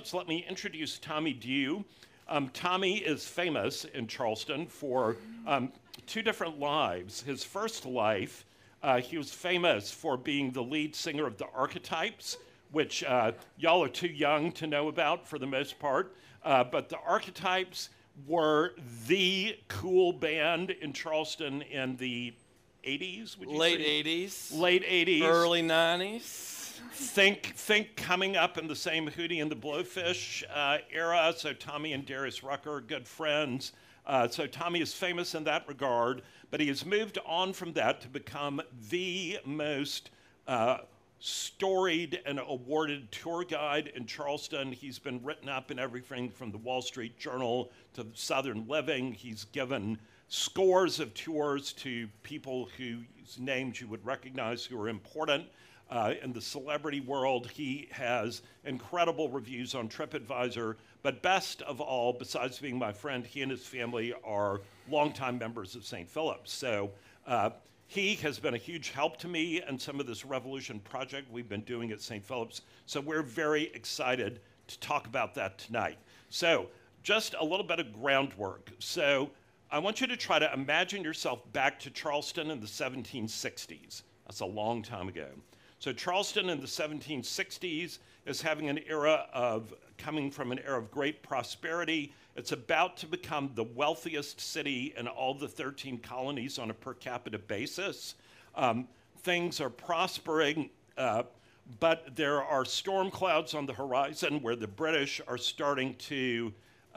Phillips, let me introduce Tommy Dew. Tommy is famous in Charleston for two different lives. His first life, he was famous for being the lead singer of the Archetypes, which y'all are too young to know about for the most part. But the Archetypes were the cool band in Charleston in the 80s, would you Late say? 80s. Late 80s. Early 90s. Think coming up in the same Hootie and the Blowfish era. So Tommy and Darius Rucker are good friends. So Tommy is famous in that regard, but he has moved on from that to become the most storied and awarded tour guide in Charleston. He's been written up in everything from the Wall Street Journal to Southern Living. He's given scores of tours to people whose names you would recognize who are important in the celebrity world. He has incredible reviews on TripAdvisor, but best of all, besides being my friend, he and his family are longtime members of St. Philip's. So he has been a huge help to me in some of this Revolution project we've been doing at St. Philip's. So we're very excited to talk about that tonight. So just a little bit of groundwork. So I want you to try to imagine yourself back to Charleston in the 1760s. That's a long time ago. So Charleston in the 1760s is having an era of, coming from an era of great prosperity. It's about to become the wealthiest city in all the 13 colonies on a per capita basis. Things are prospering, but there are storm clouds on the horizon where the British are starting to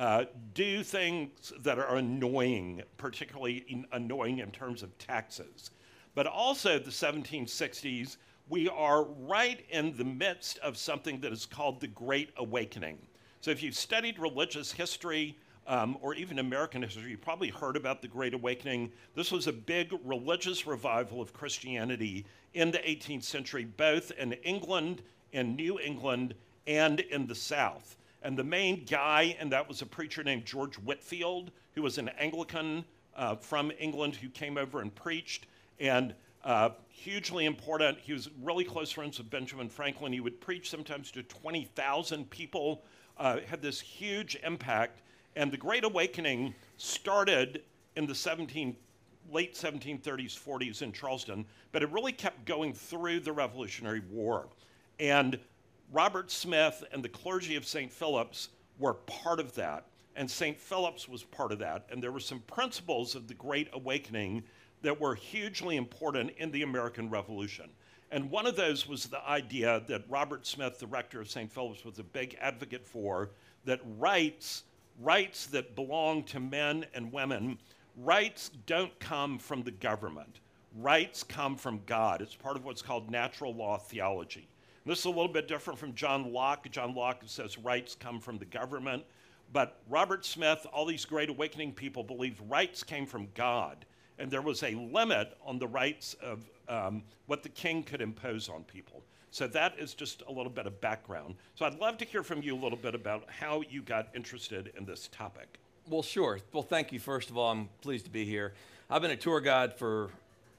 do things that are annoying, particularly annoying in terms of taxes. But also the 1760s, we are right in the midst of something that is called the Great Awakening. So if you've studied religious history or even American history, you probably heard about the Great Awakening. This was a big religious revival of Christianity in the 18th century, both in England, in New England, and in the South. And the main guy in that was a preacher named George Whitefield, who was an Anglican from England who came over and preached. And hugely important. He was really close friends with Benjamin Franklin. He would preach sometimes to 20,000 people, had this huge impact. And the Great Awakening started in the late 1730s, 40s in Charleston, but it really kept going through the Revolutionary War. And Robert Smith and the clergy of St. Philip's were part of that, and St. Philip's was part of that. And there were some principles of the Great Awakening that were hugely important in the American Revolution. And one of those was the idea that Robert Smith, the rector of St. Philip's, was a big advocate for, that rights that belong to men and women, rights don't come from the government. Rights come from God. It's part of what's called natural law theology. And this is a little bit different from John Locke. John Locke says rights come from the government. But Robert Smith, all these Great Awakening people believed rights came from God. And there was a limit on the rights of what the king could impose on people. So that is just a little bit of background. So I'd love to hear from you a little bit about how you got interested in this topic. Well, sure. Well, thank you. First of all, I'm pleased to be here. I've been a tour guide for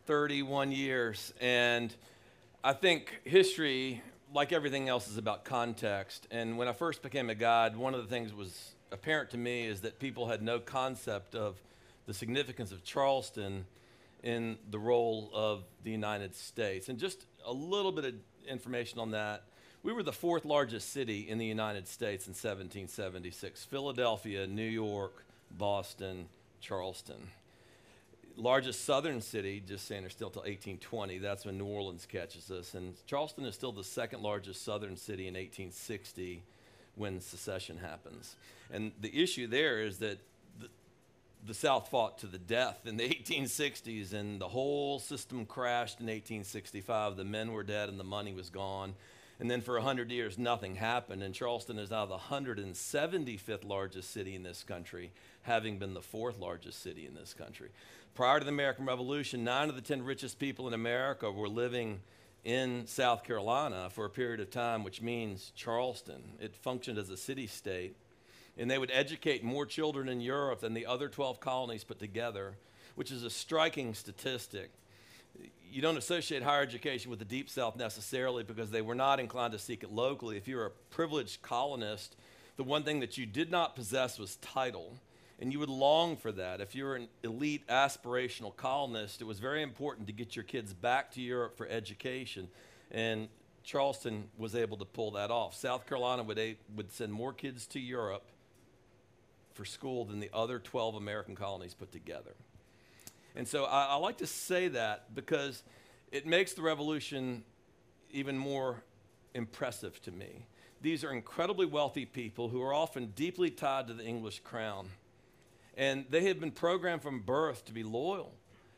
31 years, and I think history, like everything else, is about context. And when I first became a guide, one of the things that was apparent to me is that people had no concept of the significance of Charleston in the role of the United States. And just a little bit of information on that. We were the fourth largest city in the United States in 1776. Philadelphia, New York, Boston, Charleston. Largest southern city, just saying, they're still till 1820. That's when New Orleans catches us. And Charleston is still the second largest southern city in 1860 when secession happens. And the issue there is that the South fought to the death in the 1860s, and the whole system crashed in 1865. The men were dead and the money was gone. And then for 100 years, nothing happened. And Charleston is now the 175th largest city in this country, having been the fourth largest city in this country. Prior to the American Revolution, 9 of the 10 richest people in America were living in South Carolina for a period of time, which means Charleston. It functioned as a city-state. And they would educate more children in Europe than the other 12 colonies put together, which is a striking statistic. You don't associate higher education with the Deep South necessarily because they were not inclined to seek it locally. If you're a privileged colonist, the one thing that you did not possess was title. And you would long for that. If you were an elite aspirational colonist, it was very important to get your kids back to Europe for education. And Charleston was able to pull that off. South Carolina would send more kids to Europe for school than the other 12 American colonies put together. And so I like to say that because it makes the Revolution even more impressive to me. These are incredibly wealthy people who are often deeply tied to the English crown. And they had been programmed from birth to be loyal.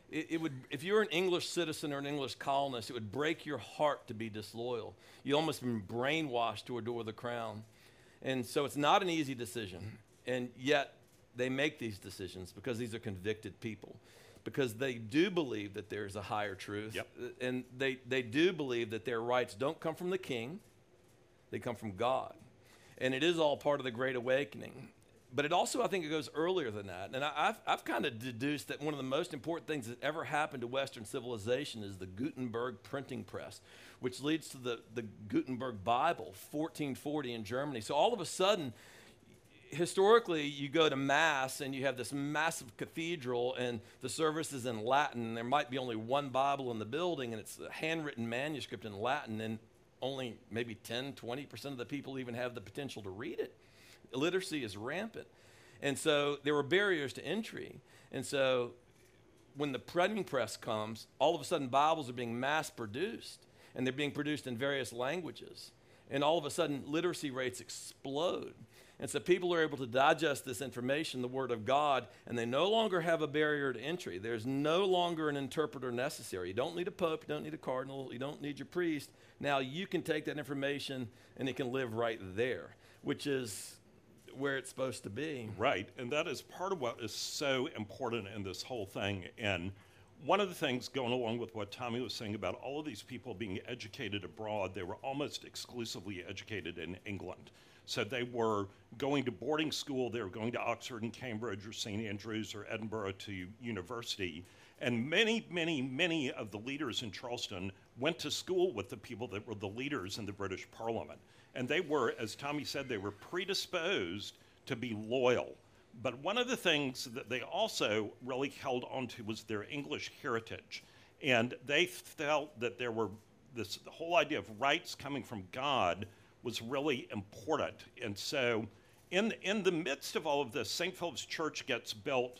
If you're an English citizen or an English colonist, it would break your heart to be disloyal. You almost been brainwashed to adore the crown. And so it's not an easy decision. And yet they make these decisions because these are convicted people. Because they do believe that there's a higher truth. Yep. And they do believe that their rights don't come from the king. They come from God. And it is all part of the Great Awakening. But it also, I think it goes earlier than that. And I've kind of deduced that one of the most important things that ever happened to Western civilization is the Gutenberg printing press, which leads to the Gutenberg Bible, 1440 in Germany. So all of a sudden, historically, you go to Mass and you have this massive cathedral and the service is in Latin. There might be only one Bible in the building and it's a handwritten manuscript in Latin, and only maybe 10, 20% of the people even have the potential to read it. Illiteracy is rampant. And so there were barriers to entry. And so when the printing press comes, all of a sudden Bibles are being mass produced, and they're being produced in various languages. And all of a sudden literacy rates explode. And so people are able to digest this information, the Word of God, and they no longer have a barrier to entry. There's no longer an interpreter necessary. You don't need a pope, you don't need a cardinal, you don't need your priest. Now you can take that information and it can live right there, which is where it's supposed to be. Right, and that is part of what is so important in this whole thing. And one of the things going along with what Tommy was saying about all of these people being educated abroad, they were almost exclusively educated in England. So they were going to boarding school, they were going to Oxford and Cambridge or St. Andrews or Edinburgh to university. And many, many, many of the leaders in Charleston went to school with the people that were the leaders in the British Parliament. And they were, as Tommy said, they were predisposed to be loyal. But one of the things that they also really held onto was their English heritage. And they felt that there were the whole idea of rights coming from God was really important. And so in the midst of all of this, St. Philip's Church gets built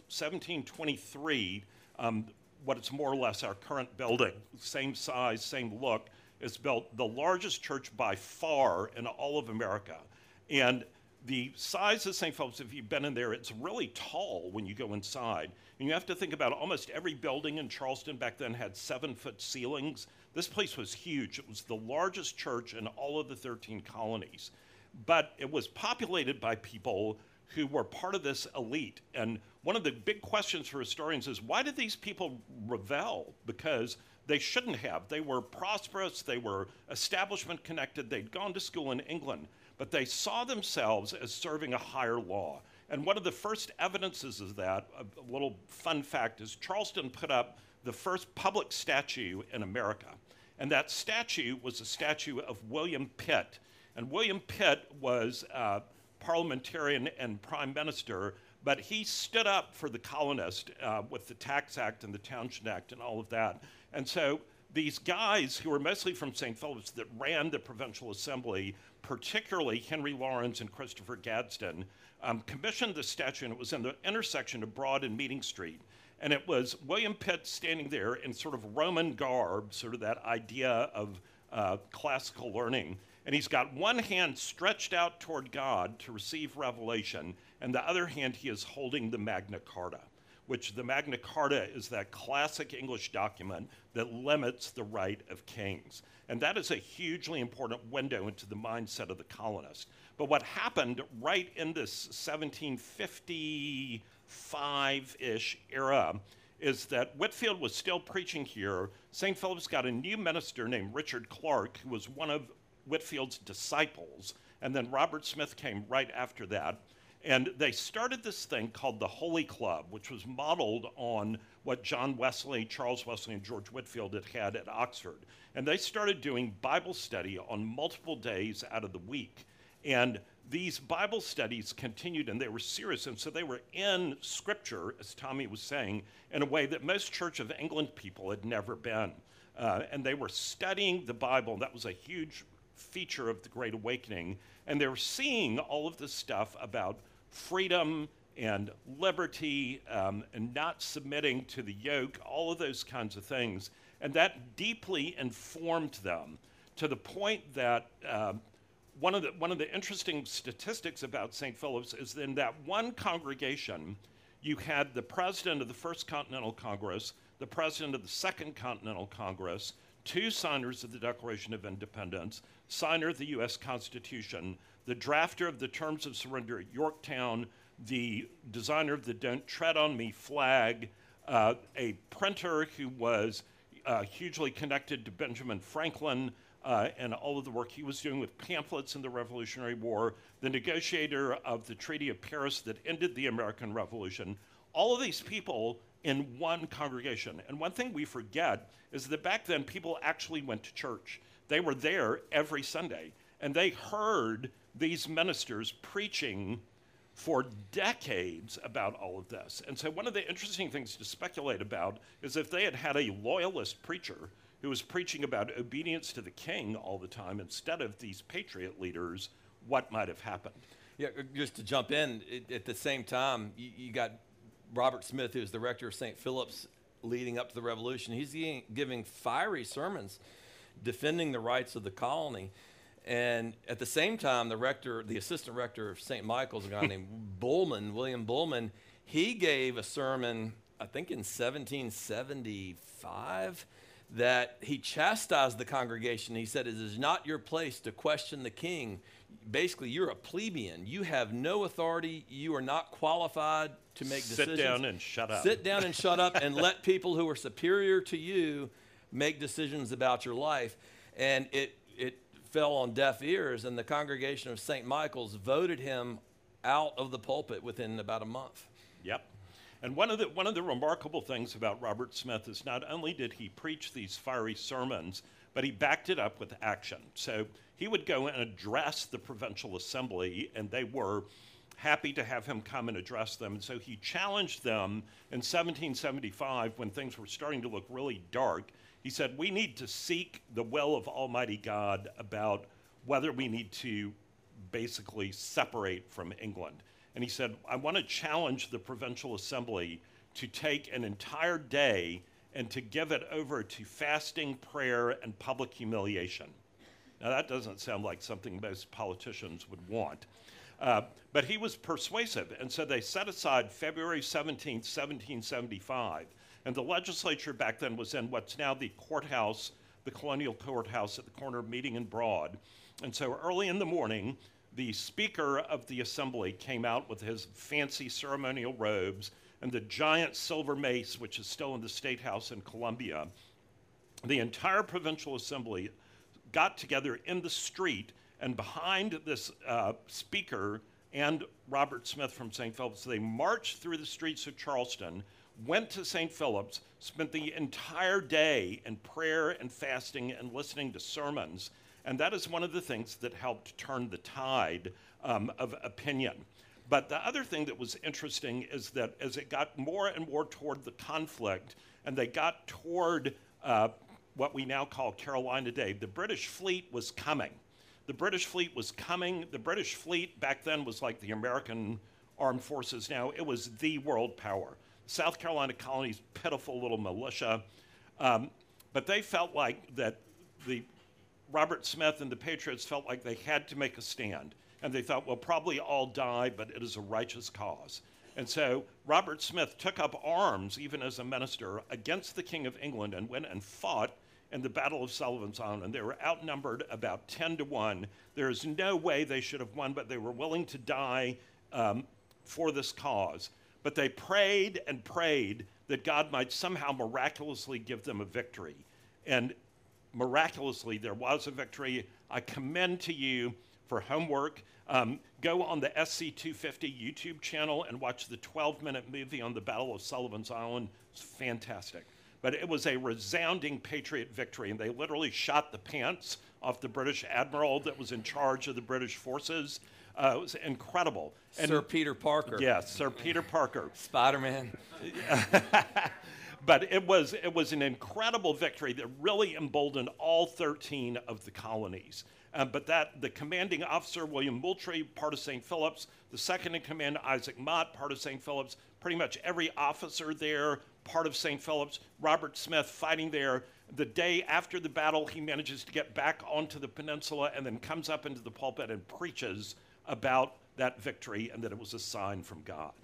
1723, what is more or less our current building, same size, same look, is built, the largest church by far in all of America. And the size of St. Philip's, if you've been in there, it's really tall when you go inside. And you have to think about almost every building in Charleston back then had 7-foot ceilings. This place was huge. It was the largest church in all of the 13 colonies. But it was populated by people who were part of this elite. And one of the big questions for historians is, why did these people rebel? Because they shouldn't have. They were prosperous, they were establishment connected, they'd gone to school in England, but they saw themselves as serving a higher law. And one of the first evidences of that, a little fun fact, is Charleston put up the first public statue in America. And that statue was a statue of William Pitt. And William Pitt was a parliamentarian and prime minister, but he stood up for the colonists with the Tax Act and the Townshend Act and all of that. And so these guys who were mostly from St. Philip's that ran the Provincial Assembly, particularly Henry Lawrence and Christopher Gadsden, commissioned the statue, and it was in the intersection of Broad and Meeting Street. And it was William Pitt standing there in sort of Roman garb, sort of that idea of classical learning. And he's got one hand stretched out toward God to receive revelation, and the other hand he is holding the Magna Carta, which the Magna Carta is that classic English document that limits the right of kings. And that is a hugely important window into the mindset of the colonist. But what happened right in this 1755-ish era is that Whitefield was still preaching here. St. Philip's got a new minister named Richard Clark, who was one of Whitefield's disciples, and then Robert Smith came right after that. And they started this thing called the Holy Club, which was modeled on what John Wesley, Charles Wesley, and George Whitefield had at Oxford. And they started doing Bible study on multiple days out of the week. And these Bible studies continued, and they were serious, and so they were in Scripture, as Tommy was saying, in a way that most Church of England people had never been. And they were studying the Bible. That was a huge feature of the Great Awakening. And they were seeing all of this stuff about freedom and liberty and not submitting to the yoke, all of those kinds of things. And that deeply informed them to the point that one of the interesting statistics about St. Philip's is in that one congregation, you had the president of the First Continental Congress, the president of the Second Continental Congress, two signers of the Declaration of Independence, signer of the U.S. Constitution, the drafter of the Terms of Surrender at Yorktown, the designer of the Don't Tread on Me flag, a printer who was hugely connected to Benjamin Franklin and all of the work he was doing with pamphlets in the Revolutionary War, the negotiator of the Treaty of Paris that ended the American Revolution, all of these people in one congregation. And one thing we forget is that back then people actually went to church. They were there every Sunday, and they heard these ministers preaching for decades about all of this. And so one of the interesting things to speculate about is if they had had a loyalist preacher who was preaching about obedience to the king all the time instead of these patriot leaders, what might have happened? Yeah, just to jump in, at the same time, you got Robert Smith, who's the rector of St. Philip's leading up to the Revolution. He's giving fiery sermons defending the rights of the colony. And at the same time, the assistant rector of St. Michael's, a guy named William Bullman, he gave a sermon, I think in 1775, that he chastised the congregation. He said, "It is not your place to question the king. Basically, you're a plebeian. You have no authority. You are not qualified to make decisions. Sit down and shut up. Sit down and shut up and let people who are superior to you make decisions about your life." And it fell on deaf ears, and the congregation of St. Michael's voted him out of the pulpit within about a month. Yep. And one of the remarkable things about Robert Smith is not only did he preach these fiery sermons, but he backed it up with action. So he would go and address the provincial assembly, and they were happy to have him come and address them. And so he challenged them in 1775 when things were starting to look really dark. He said, we need to seek the will of Almighty God about whether we need to basically separate from England. And he said, I want to challenge the provincial assembly to take an entire day and to give it over to fasting, prayer, and public humiliation. Now, that doesn't sound like something most politicians would want. But he was persuasive, and so they set aside February 17th, 1775, and the legislature back then was in what's now the courthouse, the colonial courthouse at the corner of Meeting and Broad. And so early in the morning, the Speaker of the Assembly came out with his fancy ceremonial robes and the giant silver mace, which is still in the State House in Columbia. The entire provincial assembly got together in the street, and behind this speaker and Robert Smith from St. Philip's, they marched through the streets of Charleston, went to St. Philip's, spent the entire day in prayer and fasting and listening to sermons. And that is one of the things that helped turn the tide of opinion. But the other thing that was interesting is that as it got more and more toward the conflict, and they got toward what we now call Carolina Day, the British fleet was coming. The British fleet was coming. The British fleet back then was like the American armed forces now. It was the world power. South Carolina colony's pitiful little militia. But they felt like that the Robert Smith and the Patriots felt like they had to make a stand. And they thought, we'll probably all die, but it is a righteous cause. And so Robert Smith took up arms, even as a minister, against the King of England and went and fought in the Battle of Sullivan's Island. And they were outnumbered about 10-1. There is no way they should have won, but they were willing to die for this cause. But they prayed and prayed that God might somehow miraculously give them a victory. And miraculously, there was a victory. I commend to you for homework. Go on the SC250 YouTube channel and watch the 12-minute movie on the Battle of Sullivan's Island. It's fantastic. But it was a resounding Patriot victory, and they literally shot the pants off the British admiral that was in charge of the British forces. It was incredible. And Sir Peter Parker. yes, Sir Peter Parker. Spider-Man. But it was an incredible victory that really emboldened all 13 of the colonies. But the commanding officer, William Moultrie, part of St. Philip's, the second in command, Isaac Mott, part of St. Philip's, pretty much every officer there, part of St. Philip's, Robert Smith fighting there. The day after the battle, he manages to get back onto the peninsula and then comes up into the pulpit and preaches about that victory and that it was a sign from God.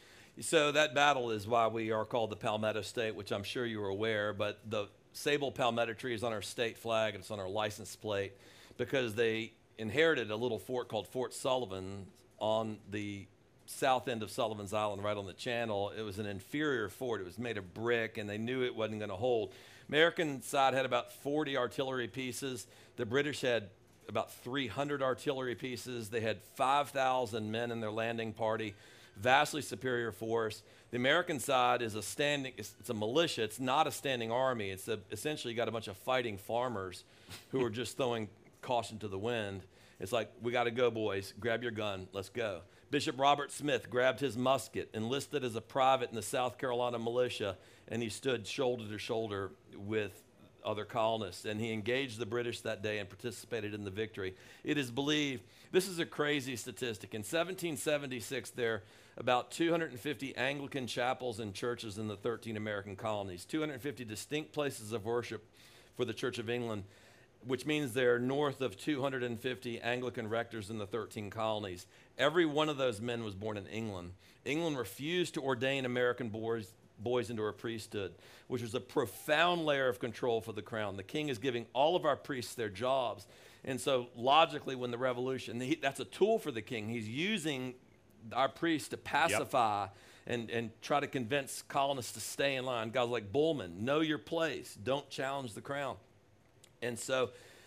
So that battle is why we are called the Palmetto State, which I'm sure you are aware, but the sable palmetto tree is on our state flag and it's on our license plate because they inherited a little fort called Fort Sullivan on the south end of Sullivan's Island, right on the channel. It was an inferior fort. It was made of brick, and they knew it wasn't going to hold. American side had about 40 artillery pieces. The British had about 300 artillery pieces. They had 5,000 men in their landing party, vastly superior force. The American side is it's a militia. It's not a standing army. It's essentially got a bunch of fighting farmers who are just throwing caution to the wind. It's like, we got to go, boys. Grab your gun. Let's go. Bishop Robert Smith grabbed his musket, enlisted as a private in the South Carolina militia, and he stood shoulder to shoulder with other colonists, and he engaged the British that day and participated in the victory. It is believed, this is a crazy statistic, in 1776 there are about 250 Anglican chapels and churches in the 13 American colonies, 250 distinct places of worship for the Church of England, which means there are north of 250 Anglican rectors in the 13 colonies. Every one of those men was born in England. England refused to ordain American boys into her priesthood, which was a profound layer of control for the crown. The king is giving all of our priests their jobs. And so logically, when the revolution, that's a tool for the king. He's using our priests to pacify and try to convince colonists to stay in line. Guys like Bullman, know your place. Don't challenge the crown. And so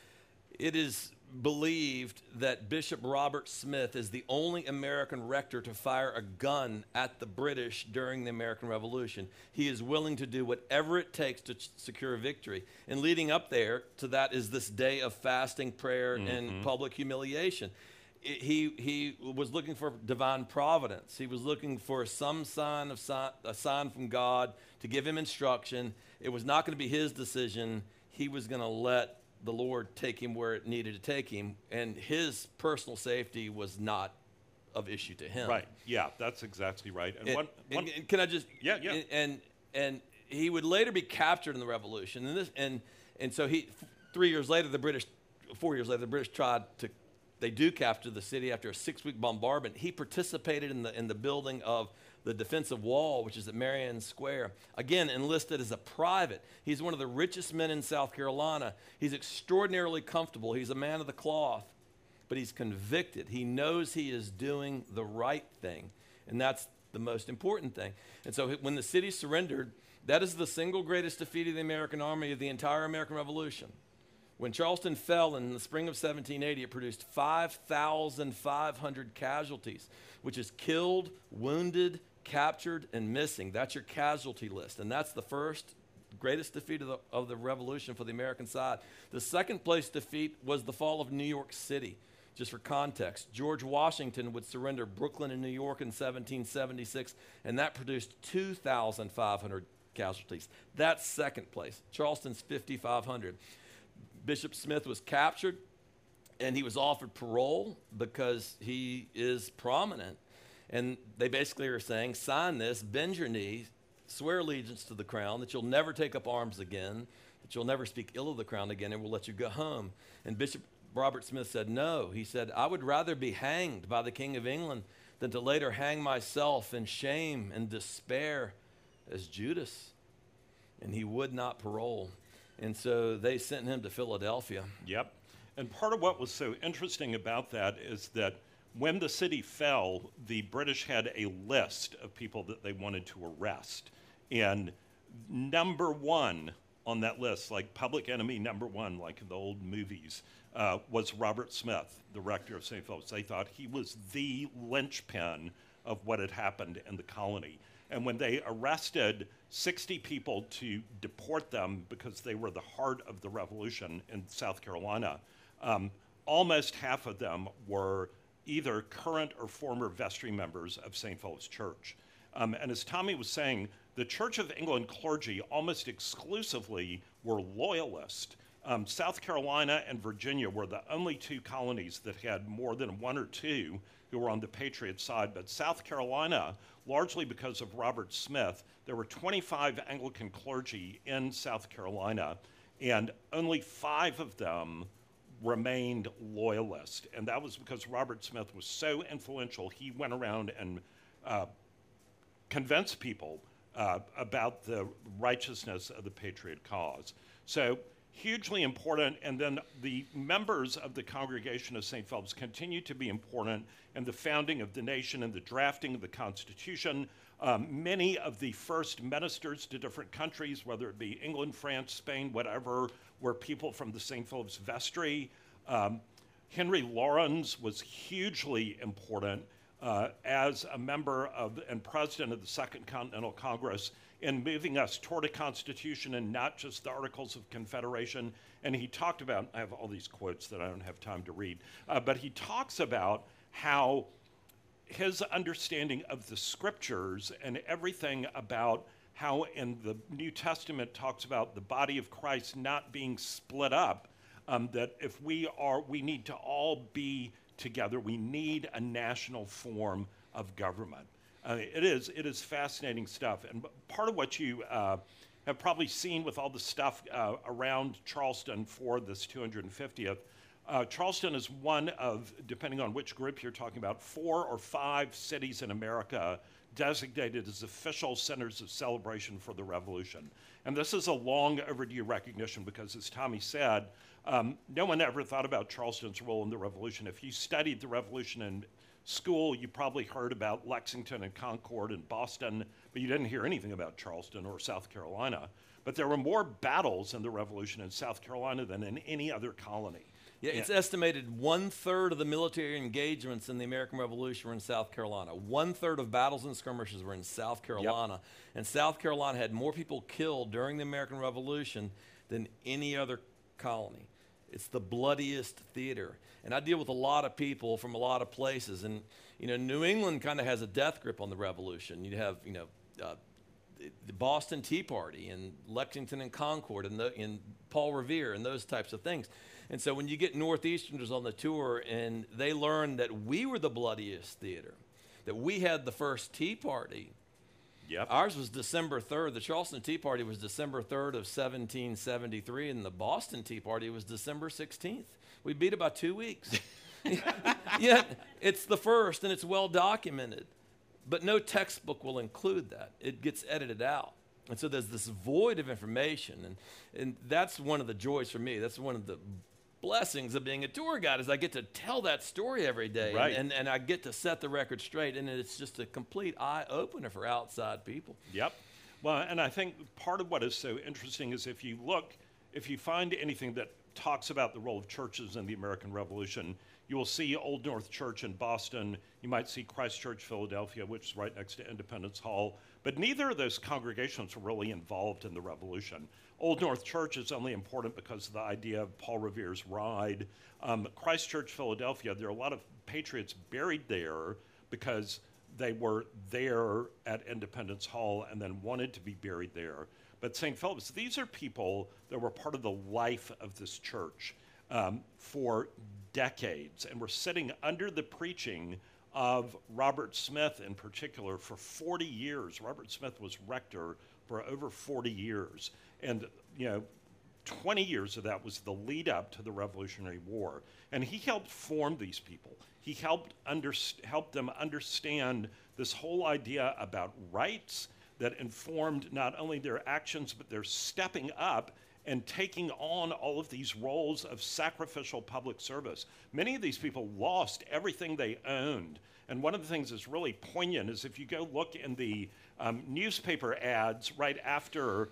it is believed that Bishop Robert Smith is the only American rector to fire a gun at the British during the American Revolution. He is willing to do whatever it takes to secure victory. And leading up there to that is this day of fasting, prayer, and public humiliation. He was looking for divine providence. He was looking for some a sign from God to give him instruction. It was not going to be his decision. He was going to let the Lord take him where it needed to take him, and his personal safety was not of issue to him. Right. Yeah, that's exactly right. And can I just? Yeah. And he would later be captured in the Revolution, and so 4 years later, the British tried to. They do capture the city after a 6-week bombardment. He participated in the building of the defensive wall, which is at Marion Square. Again, enlisted as a private. He's one of the richest men in South Carolina. He's extraordinarily comfortable. He's a man of the cloth, but he's convicted. He knows he is doing the right thing, and that's the most important thing. And so when the city surrendered, that is the single greatest defeat of the American army of the entire American Revolution. When Charleston fell in the spring of 1780, it produced 5,500 casualties, which is killed, wounded, captured, and missing. That's your casualty list, and that's the first greatest defeat of the Revolution for the American side. The second place defeat was the fall of New York City. Just for context, George Washington would surrender Brooklyn and New York in 1776, and that produced 2,500 casualties. That's second place. Charleston's 5,500. Bishop Smith was captured, and he was offered parole because he is prominent. And they basically are saying, sign this, bend your knee, swear allegiance to the crown, that you'll never take up arms again, that you'll never speak ill of the crown again, and we'll let you go home. And Bishop Robert Smith said no. He said, I would rather be hanged by the King of England than to later hang myself in shame and despair as Judas. And he would not parole. And so they sent him to Philadelphia. Yep. And part of what was so interesting about that is that when the city fell, the British had a list of people that they wanted to arrest. And number one on that list, like public enemy number one, like in the old movies, was Robert Smith, the rector of St. Philip's. They thought he was the linchpin of what had happened in the colony. And when they arrested 60 people to deport them because they were the heart of the revolution in South Carolina, almost half of them were either current or former vestry members of St. Philip's Church. And as Tommy was saying, the Church of England clergy almost exclusively were loyalist. South Carolina and Virginia were the only two colonies that had more than one or two who were on the Patriot side. But South Carolina, largely because of Robert Smith, there were 25 Anglican clergy in South Carolina, and only 5 of them remained loyalist. And that was because Robert Smith was so influential, he went around and convinced people about the righteousness of the Patriot cause. So hugely important, and then the members of the congregation of St. Philip's continue to be important in the founding of the nation and the drafting of the Constitution. Many of the first ministers to different countries, whether it be England, France, Spain, whatever, were people from the St. Philip's vestry. Henry Laurens was hugely important as a member of and president of the Second Continental Congress in moving us toward a constitution and not just the Articles of Confederation. And he talked about, I have all these quotes that I don't have time to read, but he talks about how his understanding of the scriptures and everything about how in the New Testament talks about the body of Christ not being split up, that if we need to all be together, we need a national form of government. It is fascinating stuff. And part of what you have probably seen with all the stuff around Charleston for this 250th, Charleston is one of, depending on which group you're talking about, 4 or 5 cities in America designated as official centers of celebration for the Revolution. And this is a long overdue recognition because, as Tommy said, no one ever thought about Charleston's role in the Revolution. If you studied the Revolution in school, you probably heard about Lexington and Concord and Boston, but you didn't hear anything about Charleston or South Carolina. But there were more battles in the Revolution in South Carolina than in any other colony. Yeah, it's estimated 1/3 of the military engagements in the American Revolution were in South Carolina. 1/3 of battles and skirmishes were in South Carolina. Yep. And South Carolina had more people killed during the American Revolution than any other colony. It's the bloodiest theater. And I deal with a lot of people from a lot of places. And, New England kind of has a death grip on the Revolution. You have, the Boston Tea Party and Lexington and Concord and Paul Revere and those types of things. And so when you get Northeasterners on the tour and they learn that we were the bloodiest theater, that we had the first Tea Party. Yep. Ours was December 3rd. The Charleston Tea Party was December 3rd of 1773, and the Boston Tea Party was December 16th. We beat it by 2 weeks. Yet it's the first, and it's well documented. But no textbook will include that. It gets edited out. And so there's this void of information. And that's one of the joys for me. That's one of the blessings of being a tour guide is I get to tell that story every day. Right. And I get to set the record straight. And it's just a complete eye-opener for outside people. Yep. Well, and I think part of what is so interesting is if you find anything that talks about the role of churches in the American Revolution, you will see Old North Church in Boston. You might see Christ Church, Philadelphia, which is right next to Independence Hall. But neither of those congregations were really involved in the Revolution. Old North Church is only important because of the idea of Paul Revere's ride. Christ Church, Philadelphia, there are a lot of patriots buried there because they were there at Independence Hall and then wanted to be buried there. But St. Philip's, these are people that were part of the life of this church for decades, and were sitting under the preaching of Robert Smith in particular for 40 years. Robert Smith was rector for over 40 years. And, 20 years of that was the lead up to the Revolutionary War. And he helped form these people. He helped them understand this whole idea about rights that informed not only their actions, but their stepping up and taking on all of these roles of sacrificial public service. Many of these people lost everything they owned. And one of the things that's really poignant is if you go look in the newspaper ads right after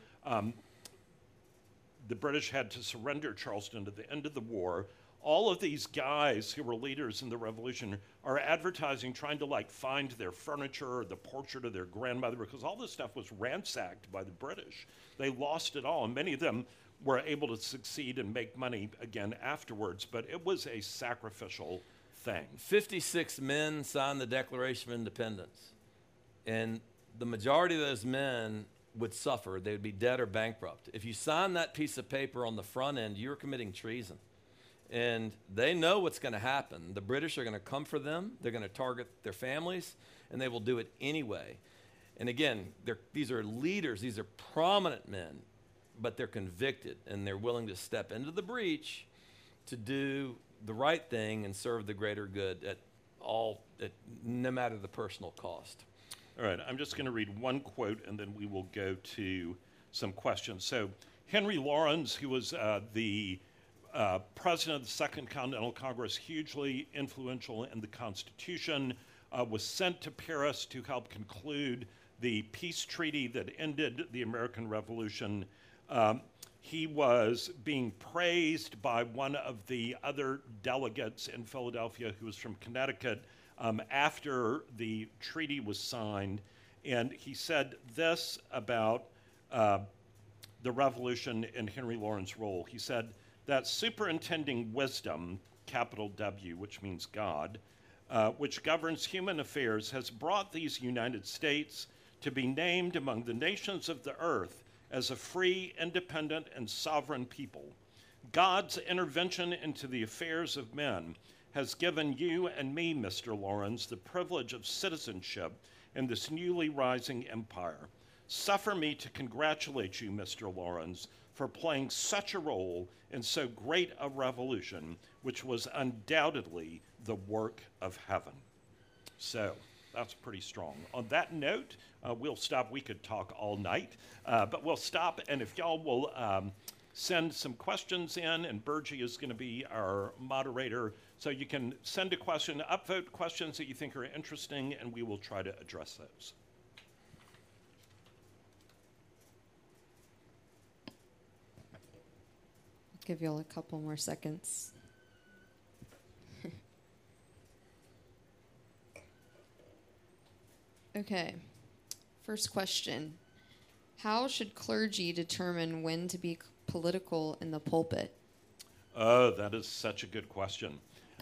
the British had to surrender Charleston at the end of the war, all of these guys who were leaders in the Revolution are advertising, trying to find their furniture or the portrait of their grandmother, because all this stuff was ransacked by the British. They lost it all, and many of them were able to succeed and make money again afterwards, but it was a sacrificial thing. 56 men signed the Declaration of Independence, and the majority of those men would suffer. They would be dead or bankrupt. If you sign that piece of paper on the front end, you're committing treason. And they know what's going to happen. The British are going to come for them. They're going to target their families, and they will do it anyway. And again, these are leaders. These are prominent men, but they're convicted, and they're willing to step into the breach to do the right thing and serve the greater good no matter the personal cost. All right, I'm just going to read one quote, and then we will go to some questions. So Henry Laurens, who was the president of the Second Continental Congress, hugely influential in the Constitution, was sent to Paris to help conclude the peace treaty that ended the American Revolution. He was being praised by one of the other delegates in Philadelphia, who was from Connecticut, after the treaty was signed. And he said this about the revolution and Henry Laurens' role. He said that superintending wisdom, capital W, which means God, which governs human affairs, has brought these United States to be named among the nations of the earth as a free, independent, and sovereign people. God's intervention into the affairs of men has given you and me, Mr. Laurens, the privilege of citizenship in this newly rising empire. Suffer me to congratulate you, Mr. Laurens, for playing such a role in so great a revolution, which was undoubtedly the work of heaven. So that's pretty strong. On that note, we'll stop. We could talk all night, but we'll stop. And if y'all will send some questions in, and Burgee is going to be our moderator, so you can send a question, upvote questions that you think are interesting, and we will try to address those. Give y'all a couple more seconds. Okay, first question. How should clergy determine when to be political in the pulpit? Oh, that is such a good question.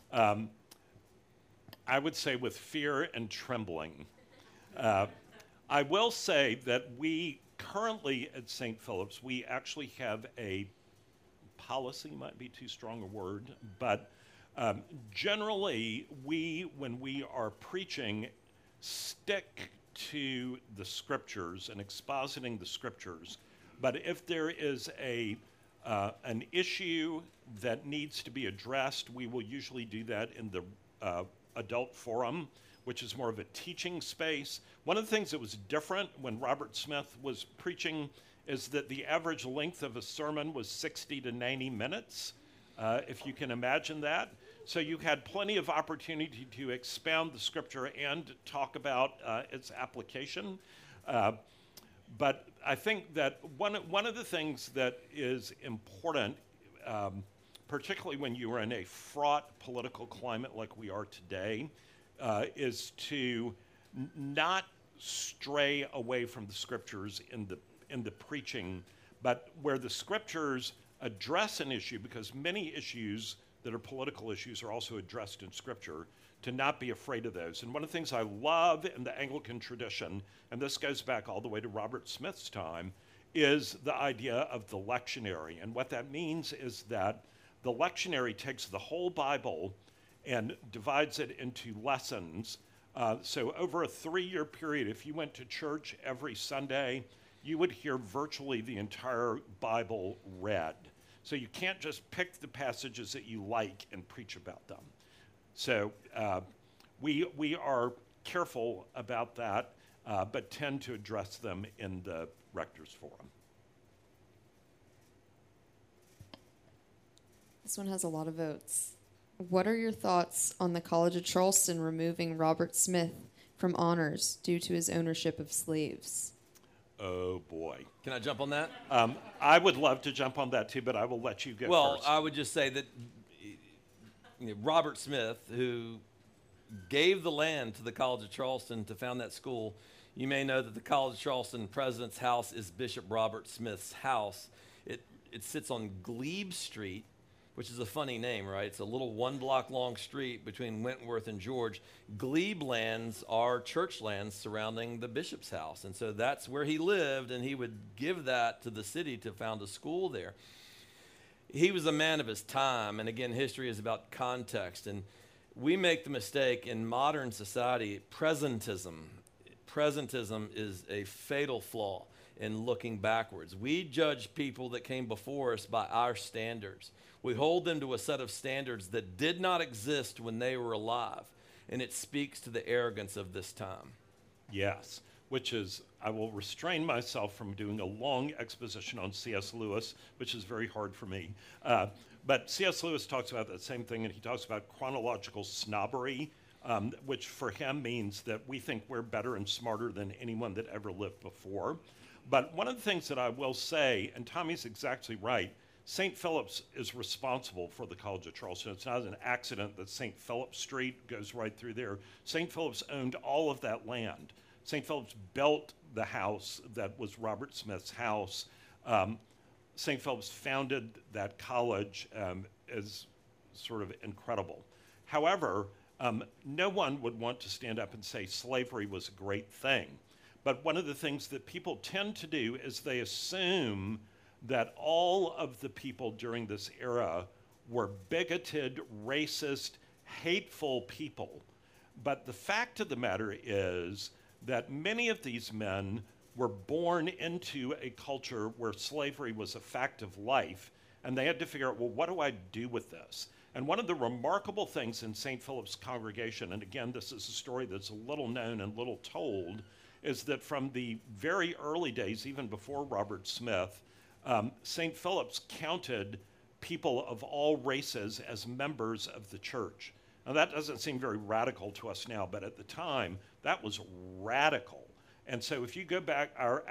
I would say with fear and trembling. I will say that we currently at St. Philip's, we actually have a policy, might be too strong a word, but generally when we are preaching, stick to the scriptures and expositing the scriptures. But if there is an issue that needs to be addressed, we will usually do that in the adult forum, which is more of a teaching space. One of the things that was different when Robert Smith was preaching is that the average length of a sermon was 60 to 90 minutes, if you can imagine that. So you had plenty of opportunity to expound the scripture and talk about its application. But I think that one of the things that is important, particularly when you are in a fraught political climate like we are today, is to not stray away from the scriptures in the preaching, but where the scriptures address an issue, because many issues that are political issues are also addressed in scripture, to not be afraid of those. And one of the things I love in the Anglican tradition, and this goes back all the way to Robert Smith's time, is the idea of the lectionary. And what that means is that the lectionary takes the whole Bible and divides it into lessons. So over a 3-year period, if you went to church every Sunday, you would hear virtually the entire Bible read. So you can't just pick the passages that you like and preach about them. So we are careful about that, but tend to address them in the Rector's Forum. This one has a lot of votes. What are your thoughts on the College of Charleston removing Robert Smith from honors due to his ownership of slaves? Oh, boy. Can I jump on that? I would love to jump on that, too, but I will let you go first. Well, I would just say that Robert Smith, who gave the land to the College of Charleston to found that school, you may know that the College of Charleston president's house is Bishop Robert Smith's house. It sits on Glebe Street which is a funny name, right? It's a little 1-block-long street between Wentworth and George. Glebe lands are church lands surrounding the bishop's house. And so that's where he lived, and he would give that to the city to found a school there. He was a man of his time, and again, history is about context. And we make the mistake in modern society, presentism. Presentism is a fatal flaw in looking backwards. We judge people that came before us by our standards. We hold them to a set of standards that did not exist when they were alive, and it speaks to the arrogance of this time. Yes, which is, I will restrain myself from doing a long exposition on C.S. Lewis, which is very hard for me. But C.S. Lewis talks about that same thing, and he talks about chronological snobbery, which for him means that we think we're better and smarter than anyone that ever lived before. But one of the things that I will say, and Tommy's exactly right, St. Philip's is responsible for the College of Charleston. It's not an accident that St. Philip Street goes right through there. St. Philip's owned all of that land. St. Philip's built the house that was Robert Smith's house. St. Philip's founded that college is sort of incredible. However, no one would want to stand up and say slavery was a great thing. But one of the things that people tend to do is they assume that all of the people during this era were bigoted, racist, hateful people. But the fact of the matter is that many of these men were born into a culture where slavery was a fact of life, and they had to figure out, well, what do I do with this? And one of the remarkable things in St. Philip's congregation, and again, this is a story that's a little known and little told, is that from the very early days, even before Robert Smith, St. Philip's counted people of all races as members of the church. Now, that doesn't seem very radical to us now, but at the time, that was radical. And so if you go back, our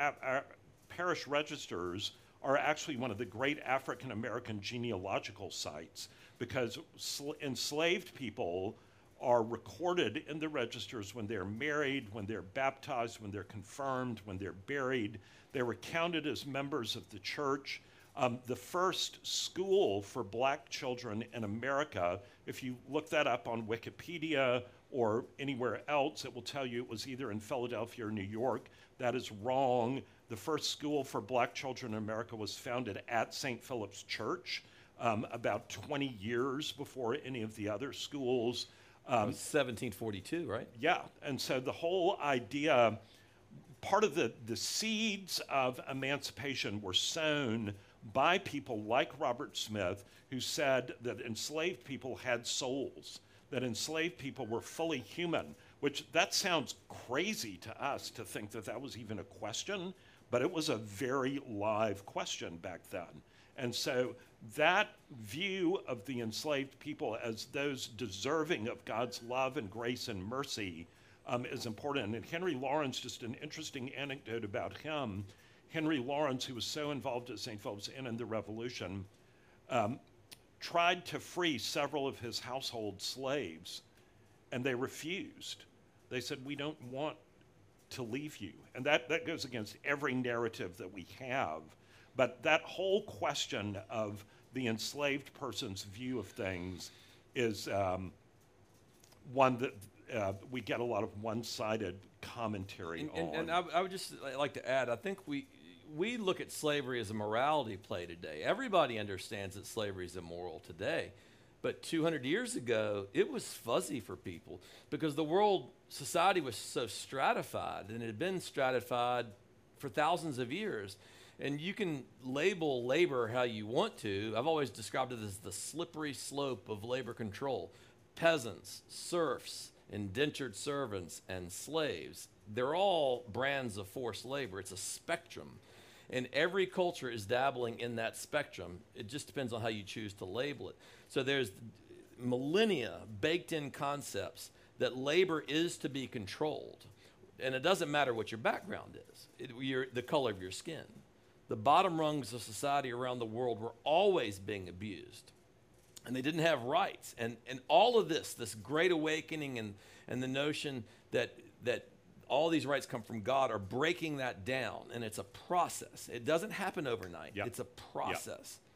parish registers are actually one of the great African-American genealogical sites, because enslaved people are recorded in the registers when they're married, when they're baptized, when they're confirmed, when they're buried. They were counted as members of the church. The first school for black children in America, if you look that up on Wikipedia or anywhere else, it will tell you it was either in Philadelphia or New York. That is wrong. The first school for black children in America was founded at St. Philip's Church about 20 years before any of the other schools. It was 1742, right? Yeah, and so the whole idea, part of the seeds of emancipation were sown by people like Robert Smith, who said that enslaved people had souls, that enslaved people were fully human, which that sounds crazy to us to think that that was even a question, but it was a very live question back then. And so that view of the enslaved people as those deserving of God's love and grace and mercy is important. And Henry Lawrence, just an interesting anecdote about him, Henry Lawrence, who was so involved at St. Philip's and in the Revolution, tried to free several of his household slaves, and they refused. They said, we don't want to leave you. And that goes against every narrative that we have. But that whole question of the enslaved person's view of things is one that we get a lot of one-sided commentary on. And I would just like to add, I think we look at slavery as a morality play today. Everybody understands that slavery is immoral today. But 200 years ago, it was fuzzy for people because the society was so stratified, and it had been stratified for thousands of years. And you can label labor how you want to. I've always described it as the slippery slope of labor control. Peasants, serfs, indentured servants, and slaves, they're all brands of forced labor. It's a spectrum. And every culture is dabbling in that spectrum. It just depends on how you choose to label it. So there's millennia baked in concepts that labor is to be controlled. And it doesn't matter what your background is, the color of your skin. The bottom rungs of society around the world were always being abused. And they didn't have rights. And all of this great awakening and the notion that all these rights come from God are breaking that down. And it's a process. It doesn't happen overnight. Yep. It's a process. Yep.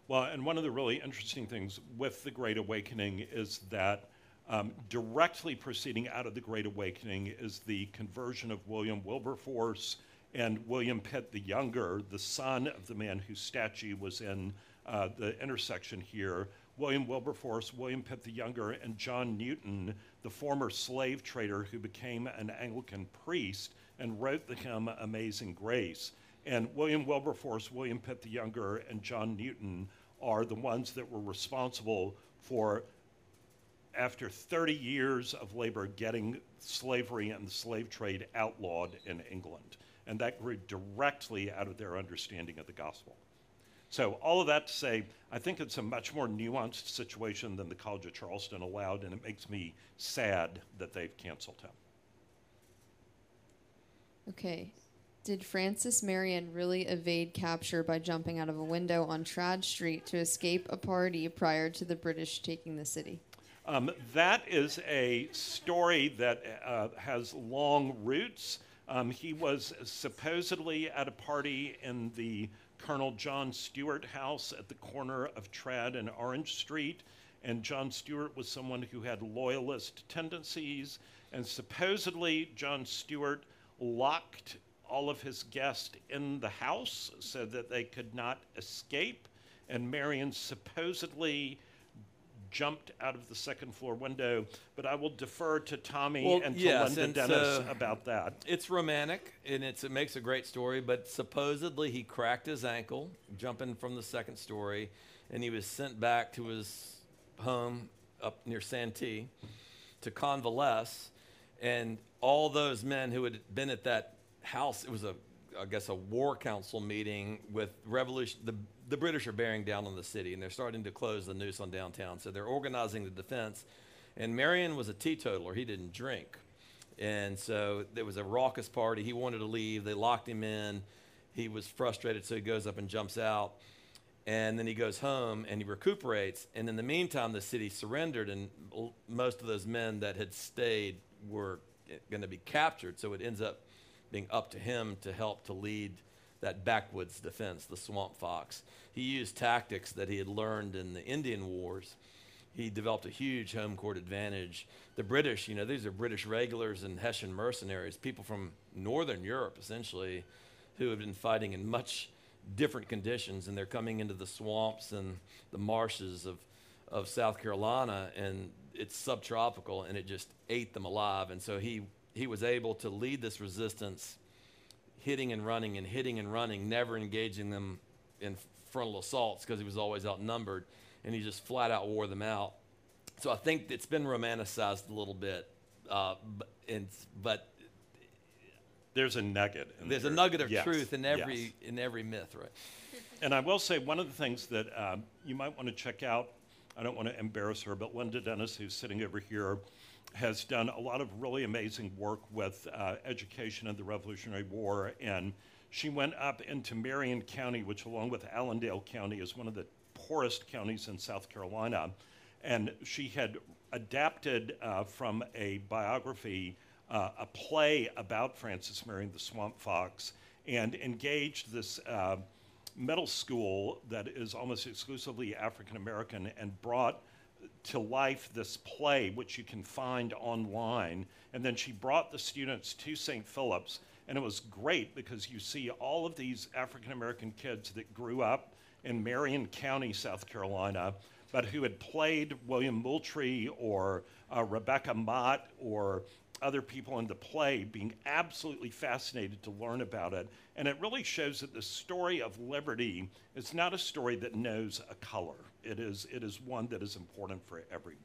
Well, and one of the really interesting things with the Great Awakening is that directly proceeding out of the Great Awakening is the conversion of William Wilberforce and William Pitt the Younger, the son of the man whose statue was in the intersection here. William Wilberforce, William Pitt the Younger, and John Newton, the former slave trader who became an Anglican priest and wrote the hymn Amazing Grace. And William Wilberforce, William Pitt the Younger, and John Newton are the ones that were responsible for, after 30 years of labor, getting slavery and the slave trade outlawed in England. And that grew directly out of their understanding of the gospel. So all of that to say, I think it's a much more nuanced situation than the College of Charleston allowed, and it makes me sad that they've canceled him. Okay. Did Francis Marion really evade capture by jumping out of a window on Trad Street to escape a party prior to the British taking the city? That is a story that has long roots. He was supposedly at a party in the Colonel John Stewart house at the corner of Trad and Orange Street, and John Stewart was someone who had loyalist tendencies, and supposedly John Stewart locked all of his guests in the house so that they could not escape, and Marion supposedly jumped out of the second floor window, but I will defer to Tommy and to Linda Dennis about that. It's romantic, and it makes a great story, but supposedly he cracked his ankle jumping from the second story, and he was sent back to his home up near Santee to convalesce, and all those men who had been at that house, it was I guess a war council meeting with revolution. The British are bearing down on the city, and they're starting to close the noose on downtown. So they're organizing the defense. And Marion was a teetotaler. He didn't drink. And so there was a raucous party. He wanted to leave. They locked him in. He was frustrated, so he goes up and jumps out. And then he goes home, and he recuperates. And in the meantime, the city surrendered, and most of those men that had stayed were going to be captured. So it ends up being up to him to help to lead that backwoods defense, the Swamp Fox. He used tactics that he had learned in the Indian Wars. He developed a huge home court advantage. The British, these are British regulars and Hessian mercenaries, people from Northern Europe, essentially, who have been fighting in much different conditions, and they're coming into the swamps and the marshes of South Carolina, and it's subtropical, and it just ate them alive. And so he was able to lead this resistance, hitting and running, never engaging them in frontal assaults because he was always outnumbered, and he just flat out wore them out. So I think it's been romanticized a little bit, but there's a nugget. There's a nugget of truth in every myth, right? And I will say one of the things that you might want to check out, I don't want to embarrass her, but Linda Dennis, who's sitting over here, has done a lot of really amazing work with education in the Revolutionary War, and she went up into Marion County, which along with Allendale County is one of the poorest counties in South Carolina, and she had adapted from a biography a play about Francis Marion the Swamp Fox, and engaged this middle school that is almost exclusively African American, and brought to life this play, which you can find online. And then she brought the students to St. Philip's, and it was great because you see all of these African American kids that grew up in Marion County, South Carolina, but who had played William Moultrie or Rebecca Mott or other people in the play, being absolutely fascinated to learn about it. And it really shows that the story of liberty is not a story that knows a color. It is one that is important for everyone.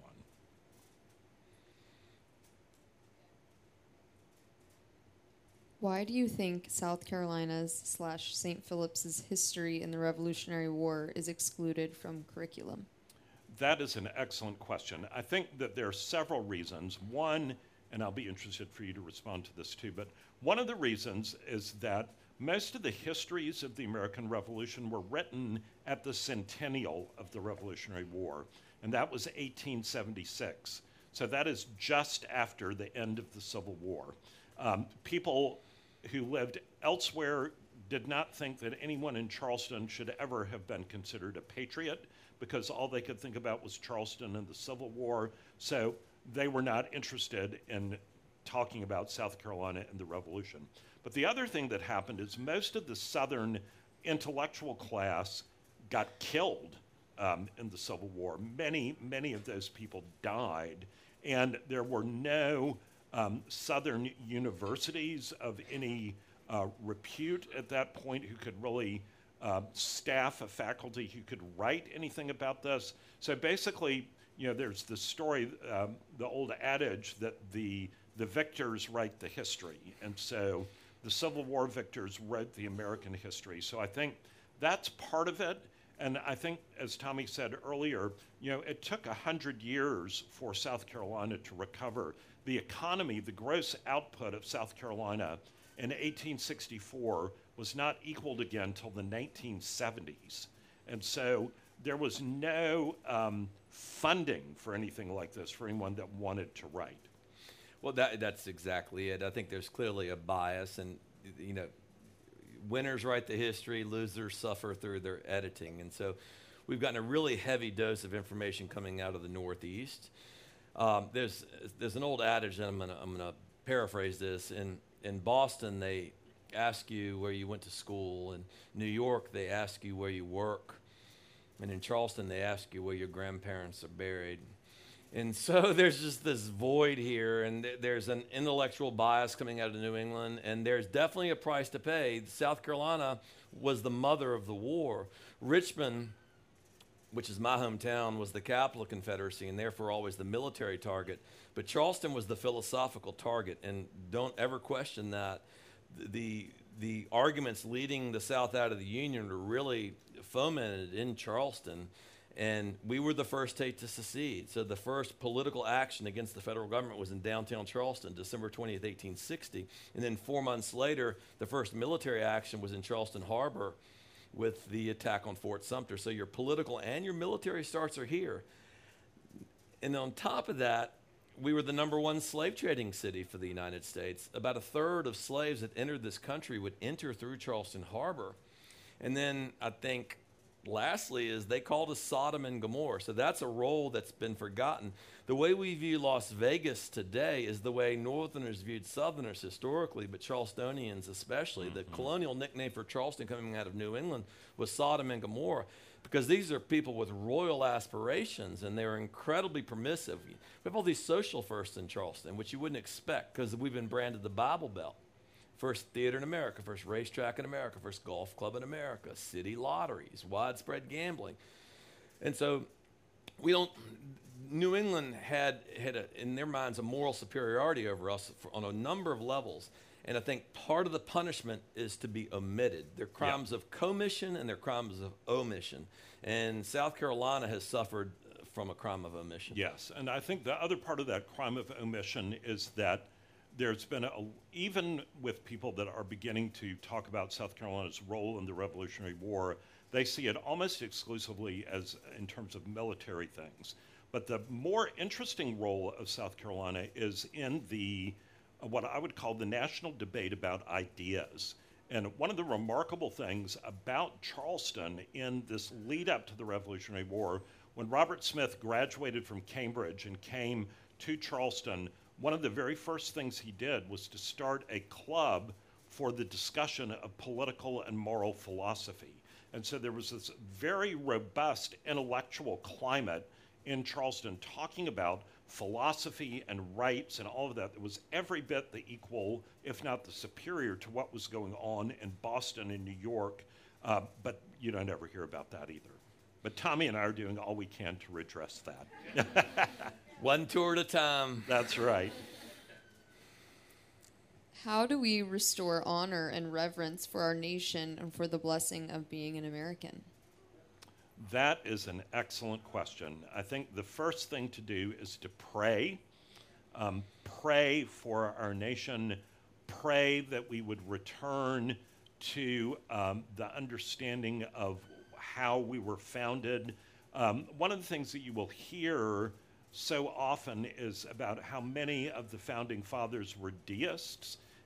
Why do you think South Carolina's / St. Philip's history in the Revolutionary War is excluded from curriculum? That is an excellent question. I think that there are several reasons. One, and I'll be interested for you to respond to this too, but one of the reasons is that most of the histories of the American Revolution were written at the centennial of the Revolutionary War, and that was 1876. So that is just after the end of the Civil War. People who lived elsewhere did not think that anyone in Charleston should ever have been considered a patriot because all they could think about was Charleston and the Civil War. So they were not interested in talking about South Carolina and the Revolution. But the other thing that happened is most of the Southern intellectual class got killed in the Civil War. Many of those people died, and there were no Southern universities of any repute at that point who could really staff a faculty who could write anything about this. So basically, there's the story, the old adage that the victors write the history. And so the Civil War victors wrote the American history. So I think that's part of it. And I think, as Tommy said earlier, it took 100 years for South Carolina to recover. The economy, the gross output of South Carolina in 1864 was not equaled again until the 1970s. And so there was no funding for anything like this for anyone that wanted to write. Well, that's exactly it. I think there's clearly a bias, and winners write the history, losers suffer through their editing. And so we've gotten a really heavy dose of information coming out of the Northeast. There's an old adage, and I'm gonna paraphrase this. In Boston, they ask you where you went to school. In New York, they ask you where you work. And in Charleston, they ask you where your grandparents are buried. And so there's just this void here, and there's an intellectual bias coming out of New England, and there's definitely a price to pay. South Carolina was the mother of the war. Richmond, which is my hometown, was the capital of Confederacy and therefore always the military target. But Charleston was the philosophical target, and don't ever question that. The arguments leading the South out of the Union were really fomented in Charleston. And we were the first state to secede. So the first political action against the federal government was in downtown Charleston, December 20th, 1860. And then 4 months later, the first military action was in Charleston Harbor with the attack on Fort Sumter. So your political and your military starts are here. And on top of that, we were the #1 slave trading city for the United States. About a third of slaves that entered this country would enter through Charleston Harbor. And then I think lastly is they called us Sodom and Gomorrah. So that's a role that's been forgotten. The way we view Las Vegas today is the way Northerners viewed Southerners historically, but Charlestonians especially. The colonial nickname for Charleston coming out of New England was Sodom and Gomorrah, because these are people with royal aspirations, and they're incredibly permissive. We have all these social firsts in Charleston, which you wouldn't expect because we've been branded the Bible Belt. First theater in America, first racetrack in America, first golf club in America, city lotteries, widespread gambling. And so New England had in their minds a moral superiority over us on a number of levels. And I think part of the punishment is to be omitted. They're crimes of commission and they're crimes of omission. And South Carolina has suffered from a crime of omission. Yes, and I think the other part of that crime of omission is that there's been, even with people that are beginning to talk about South Carolina's role in the Revolutionary War, they see it almost exclusively as in terms of military things. But the more interesting role of South Carolina is in the, what I would call the national debate about ideas. And one of the remarkable things about Charleston in this lead up to the Revolutionary War, when Robert Smith graduated from Cambridge and came to Charleston, one of the very first things he did was to start a club for the discussion of political and moral philosophy. And so there was this very robust intellectual climate in Charleston talking about philosophy and rights and all of that. That was every bit the equal, if not the superior, to what was going on in Boston and New York. But you don't ever hear about that either. But Tommy and I are doing all we can to redress that. One tour at a time. That's right. How do we restore honor and reverence for our nation and for the blessing of being an American? That is an excellent question. I think the first thing to do is to pray. Pray for our nation. Pray that we would return to the understanding of how we were founded. One of the things that you will hear so often is about how many of the founding fathers were deists.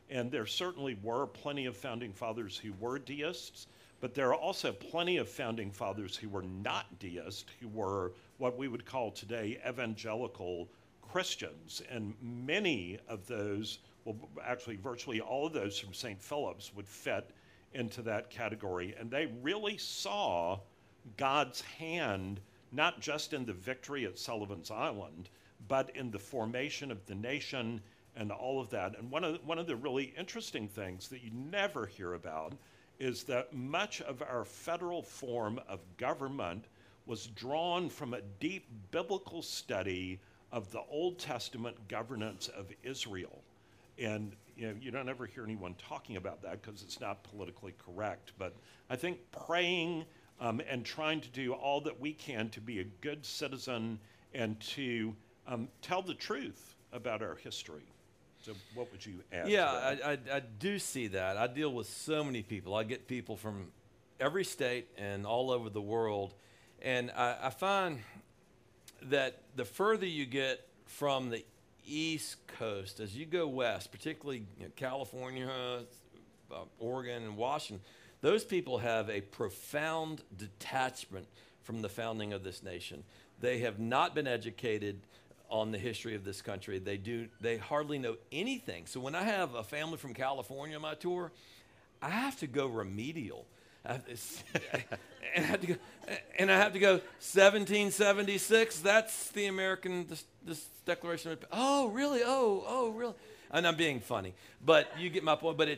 And there certainly were plenty of founding fathers who were deists, but there are also plenty of founding fathers who were not deists, who were what we would call today evangelical Christians. And many of those, well, actually virtually all of those from St. Philip's would fit into that category. And they really saw God's hand, not just in the victory at Sullivan's Island, but in the formation of the nation and all of that. And one of the really interesting things that you never hear about is that much of our federal form of government was drawn from a deep biblical study of the Old Testament governance of Israel. And you don't ever hear anyone talking about that because it's not politically correct. But I think praying and trying to do all that we can to be a good citizen and to tell the truth about our history. So what would you add? Yeah, I do see that. I deal with so many people. I get people from every state and all over the world. And I find that the further you get from the East Coast, as you go west, particularly California, Oregon, and Washington, those people have a profound detachment from the founding of this nation. They have not been educated on the history of this country. They hardly know anything. So when I have a family from California on my tour, I have to go remedial. And I have to go 1776. That's the American this Declaration of Independence. Oh, really? Oh, really? And I'm being funny, but you get my point. But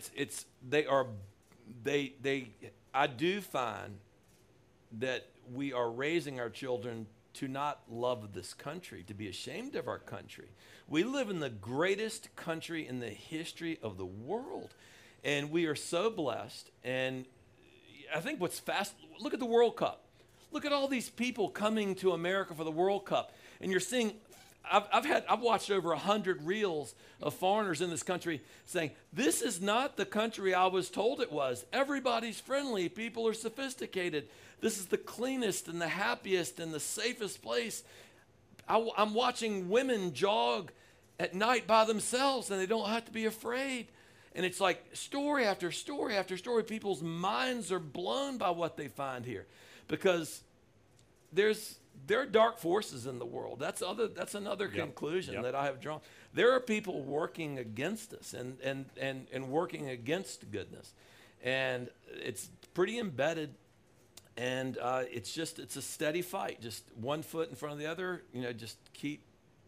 I do find that we are raising our children to not love this country, to be ashamed of our country. We live in the greatest country in the history of the world, and we are so blessed. And I think what's fast, look at the World Cup. Look at all these people coming to America for the World Cup. And you're seeing, I've watched over 100 reels of foreigners in this country saying, this is not the country I was told it was. Everybody's friendly. People are sophisticated. This is the cleanest and the happiest and the safest place. I'm watching women jog at night by themselves and they don't have to be afraid. And it's like story after story after story. People's minds are blown by what they find here because there are dark forces in the world. That's another conclusion that I have drawn. There are people working against us and working against goodness. And it's pretty embedded. And it's a steady fight, just one foot in front of the other, just keep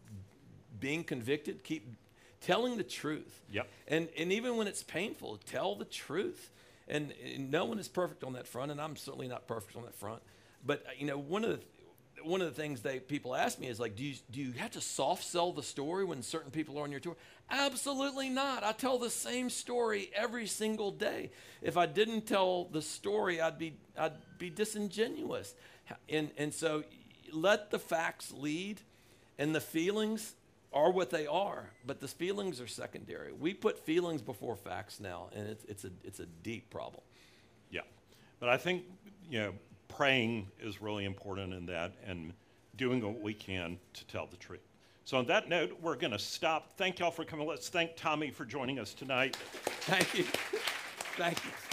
being convicted, keep telling the truth. Yep. And even when it's painful, tell the truth. And no one is perfect on that front, and I'm certainly not perfect on that front. But, one of the things people ask me is like, do you have to soft sell the story when certain people are on your tour? Absolutely not. I tell the same story every single day. If I didn't tell the story, I'd be disingenuous. And so let the facts lead, and the feelings are what they are, but the feelings are secondary. We put feelings before facts now, and it's a deep problem. Yeah, but I think praying is really important in that, and doing what we can to tell the truth. So on that note, we're going to stop. Thank y'all for coming. Let's thank Tommy for joining us tonight. Thank you. Thank you.